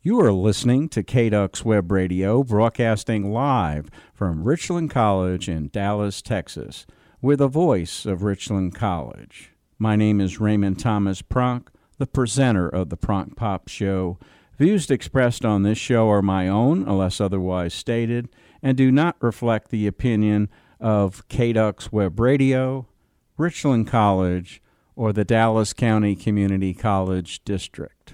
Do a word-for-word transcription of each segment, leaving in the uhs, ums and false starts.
You are listening to K D U X Web Radio, broadcasting live from Richland College in Dallas, Texas, with the voice of Richland College. My name is Raymond Thomas Pronk, the presenter of the Pronk Pop Show. Views expressed on this show are my own, unless otherwise stated, and do not reflect the opinion of K D U X Web Radio, Richland College, or the Dallas County Community College District.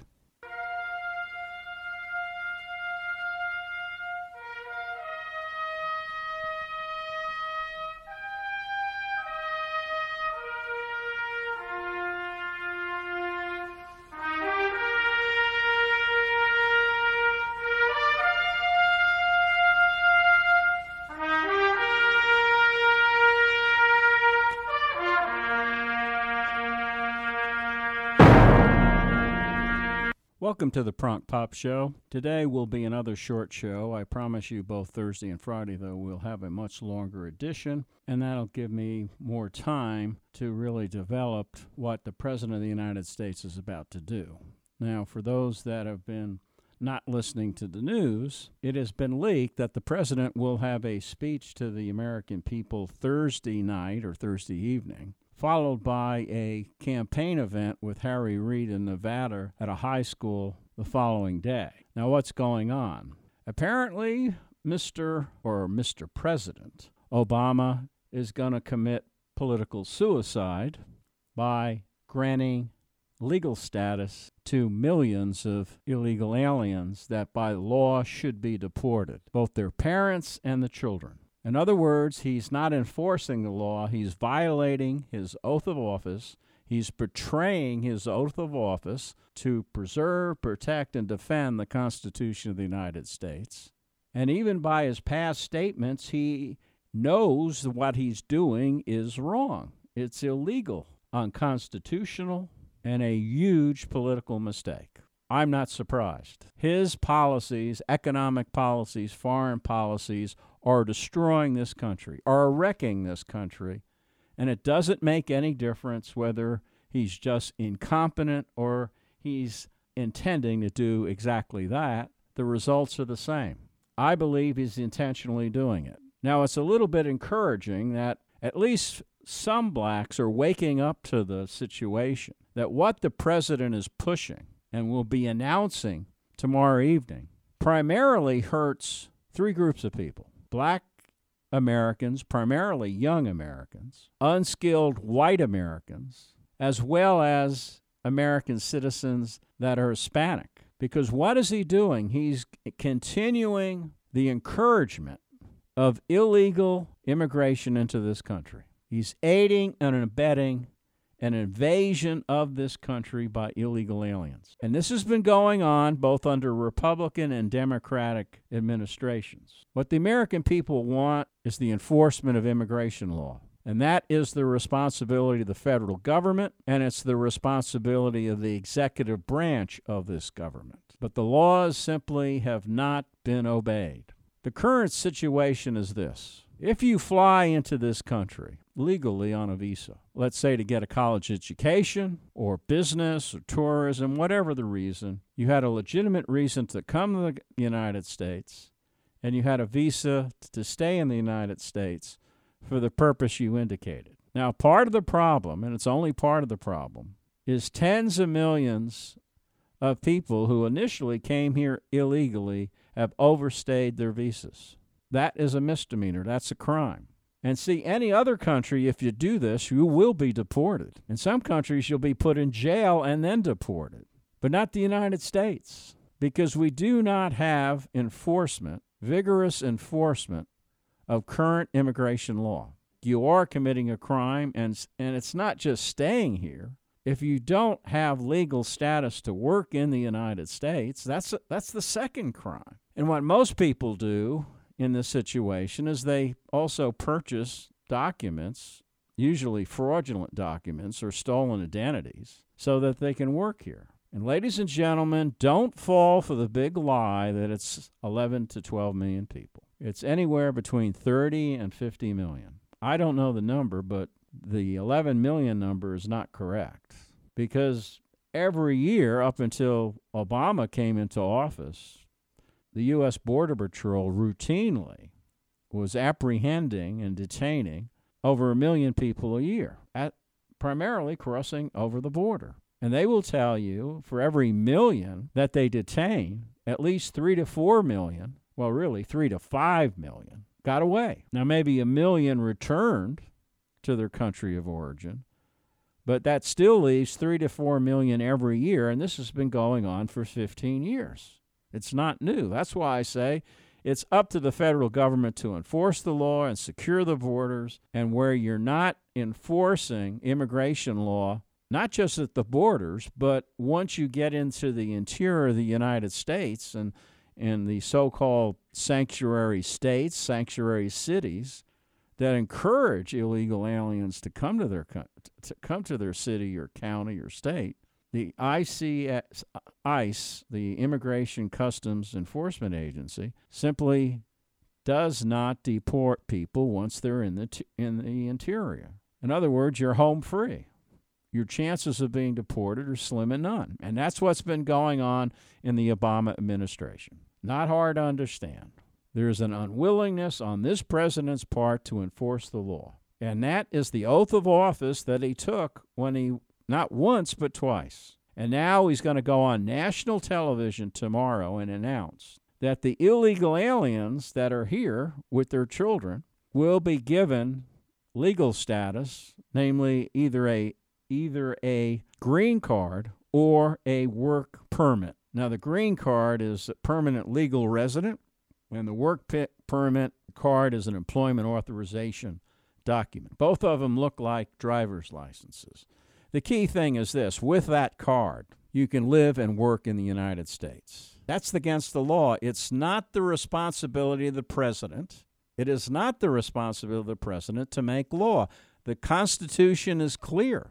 Welcome to the Pronk Pop Show. Today will be another short show. I promise you both Thursday and Friday, though, we'll have a much longer edition, and that'll give me more time to really develop what the President of the United States is about to do. Now, for those that have been not listening to the news, it has been leaked that the President will have a speech to the American people Thursday night or Thursday evening, followed by a campaign event with Harry Reid in Nevada at a high school the following day. Now, what's going on? Apparently, Mister or Mister President Obama is going to commit political suicide by granting legal status to millions of illegal aliens that by law should be deported, both their parents and the children. In other words, he's not enforcing the law. He's violating his oath of office. He's betraying his oath of office to preserve, protect, and defend the Constitution of the United States. And even by his past statements, he knows what he's doing is wrong. It's illegal, unconstitutional, and a huge political mistake. I'm not surprised. His policies, economic policies, foreign policies, are destroying this country, are wrecking this country, and it doesn't make any difference whether he's just incompetent or he's intending to do exactly that. The results are the same. I believe he's intentionally doing it. Now, it's a little bit encouraging that at least some blacks are waking up to the situation, that what the president is pushing and will be announcing tomorrow evening primarily hurts three groups of people: Black Americans, primarily young Americans, unskilled white Americans, as well as American citizens that are Hispanic. Because what is he doing? He's continuing the encouragement of illegal immigration into this country. He's aiding and abetting an invasion of this country by illegal aliens. And this has been going on both under Republican and Democratic administrations. What the American people want is the enforcement of immigration law. And that is the responsibility of the federal government, and it's the responsibility of the executive branch of this government. But the laws simply have not been obeyed. The current situation is this. If you fly into this country legally on a visa, let's say to get a college education or business or tourism, whatever the reason, you had a legitimate reason to come to the United States, and you had a visa to stay in the United States for the purpose you indicated. Now, part of the problem, and it's only part of the problem, is tens of millions of people who initially came here illegally have overstayed their visas. That is a misdemeanor. That's a crime. And see, any other country, if you do this, you will be deported. In some countries, you'll be put in jail and then deported. But not the United States, because we do not have enforcement, vigorous enforcement of current immigration law. You are committing a crime, and, and it's not just staying here. If you don't have legal status to work in the United States, that's that's the second crime. And what most people do in this situation is they also purchase documents, usually fraudulent documents or stolen identities, so that they can work here. And ladies and gentlemen, don't fall for the big lie that it's eleven to twelve million people. It's anywhere between thirty and fifty million. I don't know the number, but the eleven million number is not correct, because every year up until Obama came into office, the U S Border Patrol routinely was apprehending and detaining over a million people a year, at, primarily crossing over the border. And they will tell you for every million that they detain, at least three to four million, well, really three to five million, got away. Now, maybe a million returned to their country of origin, but that still leaves three to four million every year, and this has been going on for fifteen years. It's not new. That's why I say it's up to the federal government to enforce the law and secure the borders, and where you're not enforcing immigration law, not just at the borders, but once you get into the interior of the United States and, and the so-called sanctuary states, sanctuary cities, that encourage illegal aliens to come to their to come to their city or county or state, the I C S, ICE, the Immigration Customs Enforcement Agency, simply does not deport people once they're in the t- in the interior. In other words, you're home free. Your chances of being deported are slim and none. And that's what's been going on in the Obama administration. Not hard to understand. There's an unwillingness on this president's part to enforce the law. And that is the oath of office that he took when he, not once, but twice. And now he's going to go on national television tomorrow and announce that the illegal aliens that are here with their children will be given legal status, namely either a either a green card or a work permit. Now, the green card is a permanent legal resident, and the work permit card is an employment authorization document. Both of them look like driver's licenses. The key thing is this: with that card, you can live and work in the United States. That's against the law. It's not the responsibility of the president. It is not the responsibility of the president to make law. The Constitution is clear.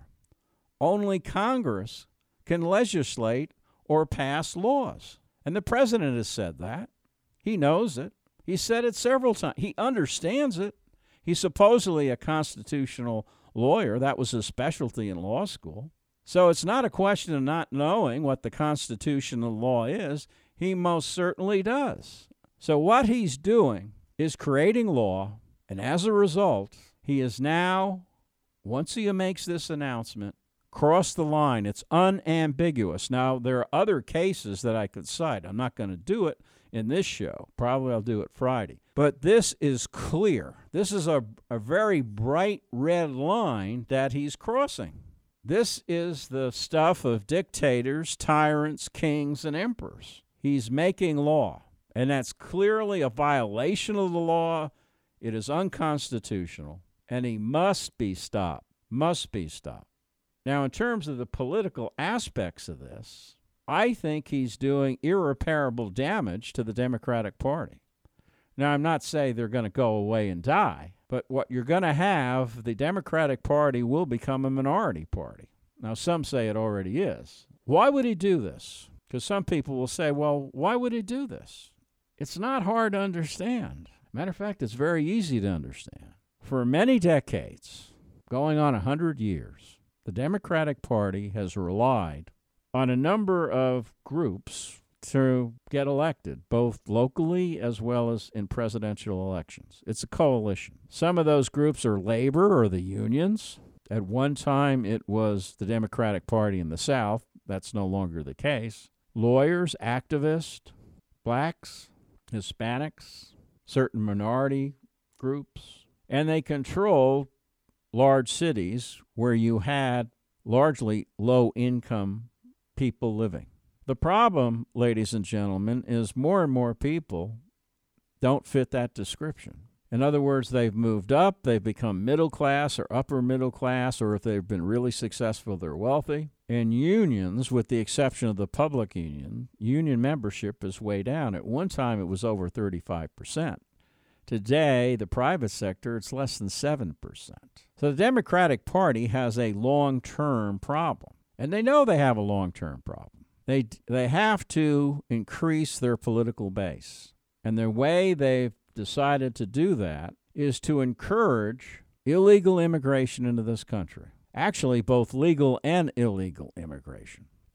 Only Congress can legislate or pass laws. And the president has said that. He knows it. He said it several times. He understands it. He's supposedly a constitutional lawyer. That was his specialty in law school. So it's not a question of not knowing what the constitutional law is. He most certainly does. So what he's doing is creating law, and as a result, he is now, once he makes this announcement, cross the line. It's unambiguous. Now, there are other cases that I could cite. I'm not going to do it in this show. Probably I'll do it Friday. But this is clear. This is a, a very bright red line that he's crossing. This is the stuff of dictators, tyrants, kings, and emperors. He's making law, and that's clearly a violation of the law. It is unconstitutional, and he must be stopped, must be stopped. Now, in terms of the political aspects of this, I think he's doing irreparable damage to the Democratic Party. Now, I'm not saying they're going to go away and die, but what you're going to have, the Democratic Party will become a minority party. Now, some say it already is. Why would he do this? Because some people will say, well, why would he do this? It's not hard to understand. Matter of fact, it's very easy to understand. For many decades, going on one hundred years, the Democratic Party has relied on a number of groups to get elected, both locally as well as in presidential elections. It's a coalition. Some of those groups are labor or the unions. At one time, it was the Democratic Party in the South. That's no longer the case. Lawyers, activists, blacks, Hispanics, certain minority groups, and they controlled large cities where you had largely low-income people living. The problem, ladies and gentlemen, is more and more people don't fit that description. In other words, they've moved up, they've become middle class or upper middle class, or if they've been really successful, they're wealthy. And unions, with the exception of the public union, union membership is way down. At one time, it was over thirty-five percent. Today, the private sector, it's less than seven percent. So the Democratic Party has a long-term problem. And they know they have a long-term problem. They they have to increase their political base. And the way they've decided to do that is to encourage illegal immigration into this country. Actually, both legal and illegal immigration.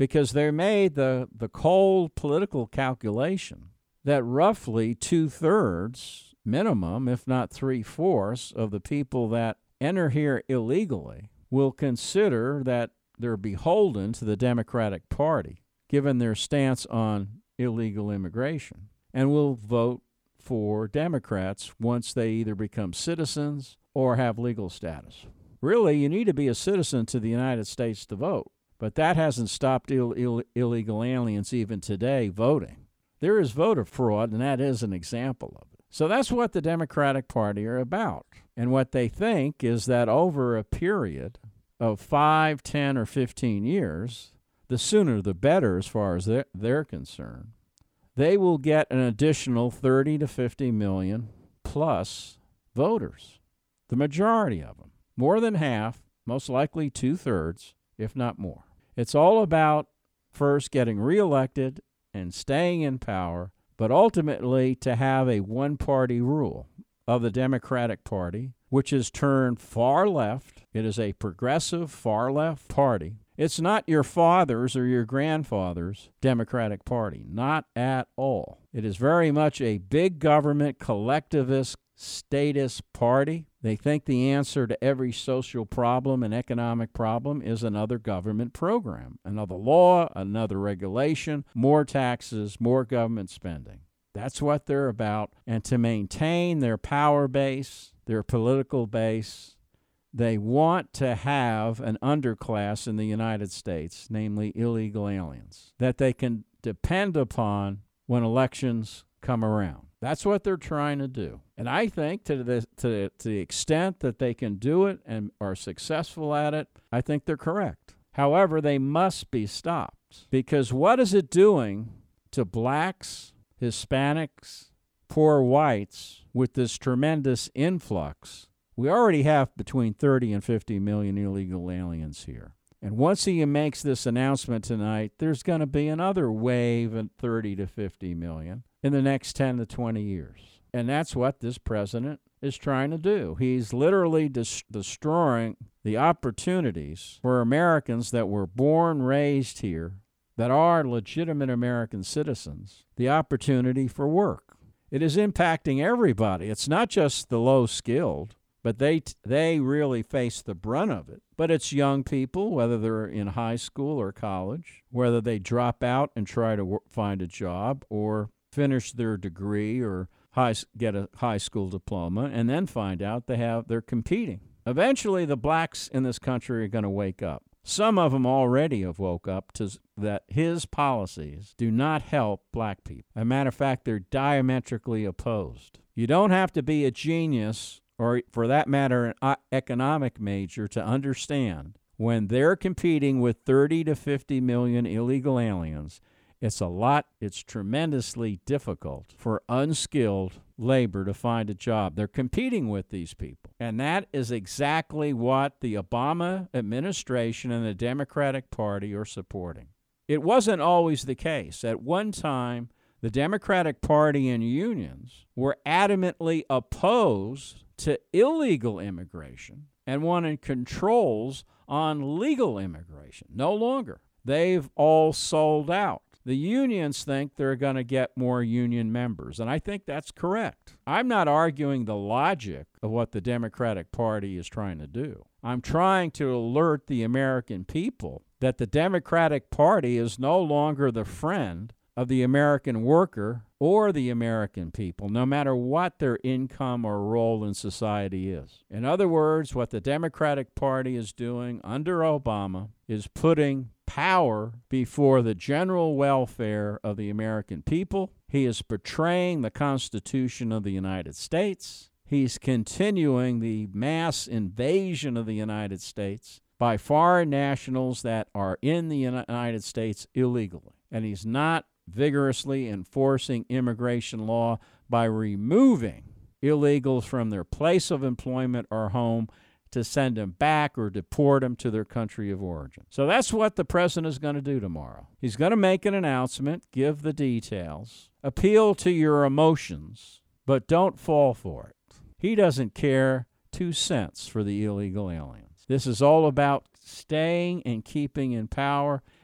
because they made the, the cold political calculation that roughly two-thirds, minimum, if not three-fourths, of the people that enter here illegally will consider that they're beholden to the Democratic Party, given their stance on illegal immigration, and will vote for Democrats once they either become citizens or have legal status. Really, you need to be a citizen to the United States to vote, but that hasn't stopped Ill- Ill- illegal aliens even today voting. There is voter fraud, and that is an example of it. So that's what the Democratic Party are about. And what they think is that over a period of five, ten, or fifteen years, the sooner the better as far as they're, they're concerned, they will get an additional thirty to fifty million plus voters, the majority of them. More than half, most likely two-thirds, if not more. It's all about first getting reelected and staying in power, but ultimately to have a one-party rule of the Democratic Party, which is turned far left. It is a progressive far-left party. It's not your father's or your grandfather's Democratic Party, not at all. It is very much a big government, collectivist, statist party. They think the answer to every social problem and economic problem is another government program, another law, another regulation, more taxes, more government spending. That's what they're about. And to maintain their power base, their political base, they want to have an underclass in the United States, namely illegal aliens, that they can depend upon when elections come around. That's what they're trying to do. And I think to the, to, to the extent that they can do it and are successful at it, I think they're correct. However, they must be stopped, because what is it doing to blacks, Hispanics, poor whites with this tremendous influx? We already have between thirty and fifty million illegal aliens here. And once he makes this announcement tonight, there's going to be another wave of thirty to fifty million in the next ten to twenty years. And that's what this president is trying to do. He's literally dis- destroying the opportunities for Americans that were born, raised here, that are legitimate American citizens, the opportunity for work. It is impacting everybody. It's not just the low-skilled, but they they really face the brunt of it. But it's young people, whether they're in high school or college, whether they drop out and try to work, find a job, or finish their degree or high, get a high school diploma, and then find out they have they're competing. Eventually, the blacks in this country are going to wake up. Some of them already have woke up to that his policies do not help black people. As a matter of fact, they're diametrically opposed. You don't have to be a genius, or for that matter, an economic major, to understand when they're competing with thirty to fifty million illegal aliens, it's a lot, it's tremendously difficult for unskilled labor to find a job. They're competing with these people. And that is exactly what the Obama administration and the Democratic Party are supporting. It wasn't always the case. At one time, the Democratic Party and unions were adamantly opposed to illegal immigration and wanted controls on legal immigration. No longer. They've all sold out. The unions think they're going to get more union members, and I think that's correct. I'm not arguing the logic of what the Democratic Party is trying to do. I'm trying to alert the American people that the Democratic Party is no longer the friend of the American worker or the American people, no matter what their income or role in society is. In other words, what the Democratic Party is doing under Obama is putting power before the general welfare of the American people. He is betraying the Constitution of the United States. He's continuing the mass invasion of the United States by foreign nationals that are in the United States illegally. And he's not vigorously enforcing immigration law by removing illegals from their place of employment or home to send them back or deport them to their country of origin. So that's what the president is going to do tomorrow. He's going to make an announcement, give the details, appeal to your emotions, but don't fall for it. He doesn't care two cents for the illegal aliens. This is all about staying and keeping in power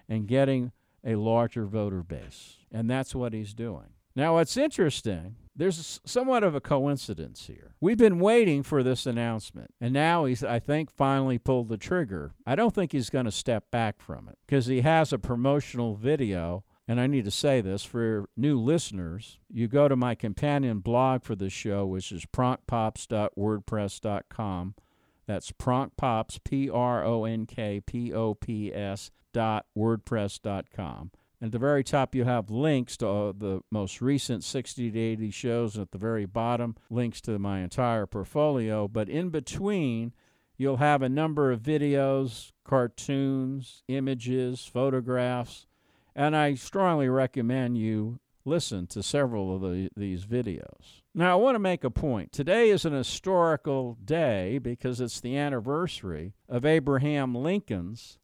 and getting a larger voter base. And that's what he's doing. Now, what's interesting, there's somewhat of a coincidence here. We've been waiting for this announcement, and now he's, I think, finally pulled the trigger. I don't think he's going to step back from it because he has a promotional video. And I need to say this for new listeners. You go to my companion blog for this show, which is pronkpops dot wordpress dot com. That's pronkpops, P R O N K P O P S dot wordpress dot com. And at the very top, you have links to uh, the most recent sixty to eighty shows. And at the very bottom, links to my entire portfolio. But in between, you'll have a number of videos, cartoons, images, photographs. And I strongly recommend you listen to several of the, these videos. Now, I want to make a point. Today is an historical day because it's the anniversary of Abraham Lincoln's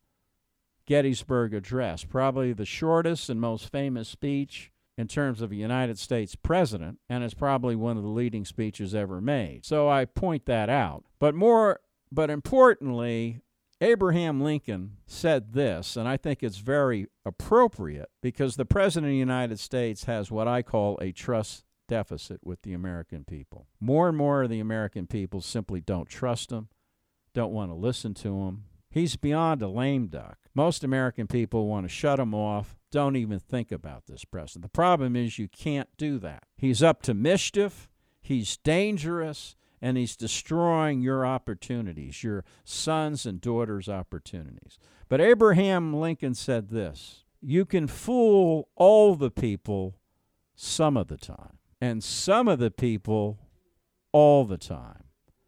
Gettysburg Address, probably the shortest and most famous speech in terms of a United States president, and it's probably one of the leading speeches ever made. So I point that out. But more, but importantly, Abraham Lincoln said this, and I think it's very appropriate because the President of the United States has what I call a trust deficit with the American people. More and more of the American people simply don't trust him, don't want to listen to him. He's beyond a lame duck. Most American people want to shut him off, don't even think about this president. The problem is you can't do that. He's up to mischief, he's dangerous, and he's destroying your opportunities, your sons' and daughters' opportunities. But Abraham Lincoln said this: you can fool all the people some of the time, and some of the people all the time.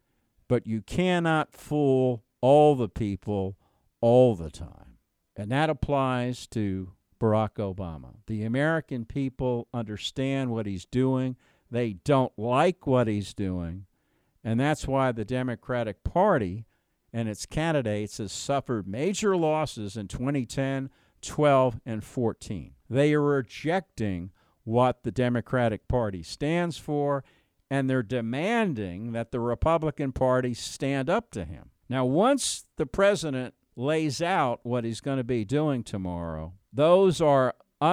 But you cannot fool all the people all the time. And that applies to Barack Obama. The American people understand what he's doing. They don't like what he's doing. And that's why the Democratic Party and its candidates has suffered major losses in twenty ten, twelve, and fourteen. They are rejecting what the Democratic Party stands for, and they're demanding that the Republican Party stand up to him. Now, once the president lays out what he's going to be doing tomorrow, those are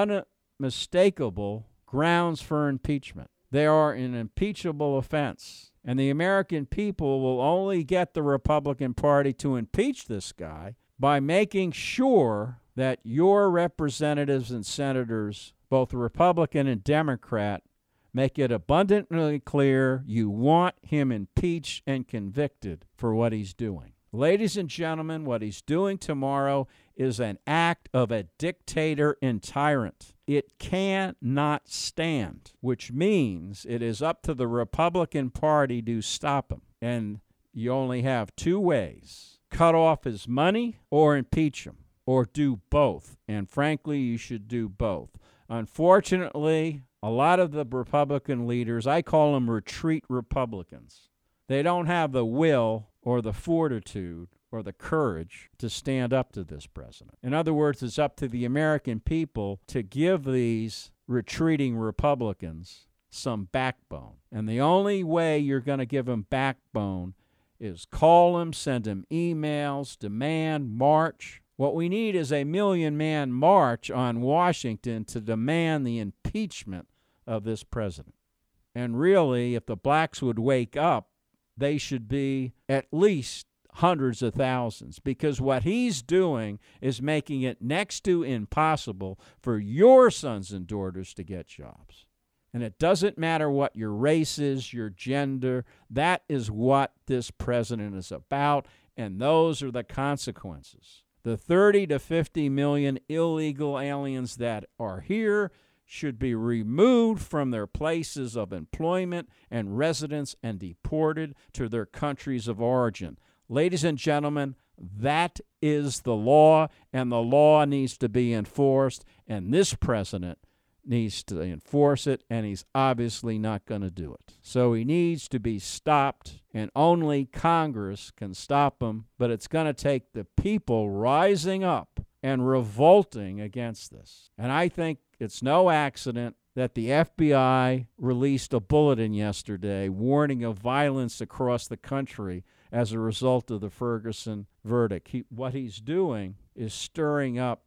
unmistakable grounds for impeachment. They are an impeachable offense. And the American people will only get the Republican Party to impeach this guy by making sure that your representatives and senators, both Republican and Democrat, make it abundantly clear you want him impeached and convicted for what he's doing. Ladies and gentlemen, what he's doing tomorrow is an act of a dictator and tyrant. It cannot stand, which means it is up to the Republican Party to stop him. And you only have two ways: cut off his money or impeach him, or do both. And frankly, you should do both. Unfortunately, a lot of the Republican leaders, I call them retreat Republicans. They don't have the will or the fortitude or the courage to stand up to this president. In other words, it's up to the American people to give these retreating Republicans some backbone. And the only way you're going to give them backbone is call them, send them emails, demand, march. What we need is a million-man march on Washington to demand the impeachment of this president. And really, if the blacks would wake up, they should be at least hundreds of thousands, because what he's doing is making it next to impossible for your sons and daughters to get jobs. And it doesn't matter what your race is, your gender. That is what this president is about, and those are the consequences. The thirty to fifty million illegal aliens that are here should be removed from their places of employment and residence and deported to their countries of origin. Ladies and gentlemen, that is the law, and the law needs to be enforced, and this president needs to enforce it, and he's obviously not going to do it. So he needs to be stopped, and only Congress can stop him, but it's going to take the people rising up and revolting against this. And I think it's no accident that the F B I released a bulletin yesterday warning of violence across the country as a result of the Ferguson verdict. He, what he's doing is stirring up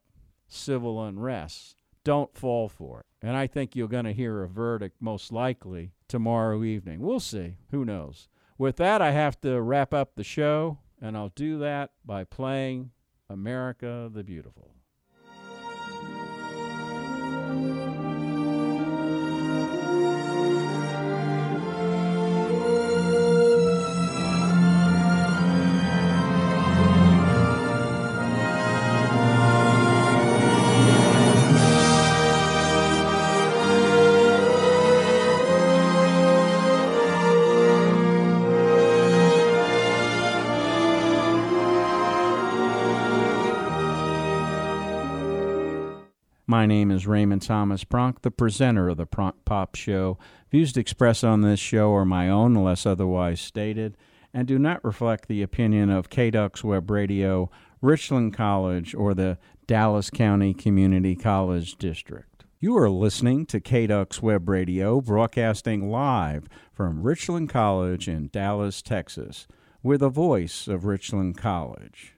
civil unrest. Don't fall for it. And I think you're going to hear a verdict most likely tomorrow evening. We'll see. Who knows? With that, I have to wrap up the show, and I'll do that by playing America the Beautiful. My name is Raymond Thomas Pronk, the presenter of the Pronk Pop Show. Views expressed on this show are my own, unless otherwise stated, and do not reflect the opinion of K D U X Web Radio, Richland College, or the Dallas County Community College District. You are listening to K D U X Web Radio, broadcasting live from Richland College in Dallas, Texas. We're the voice of Richland College.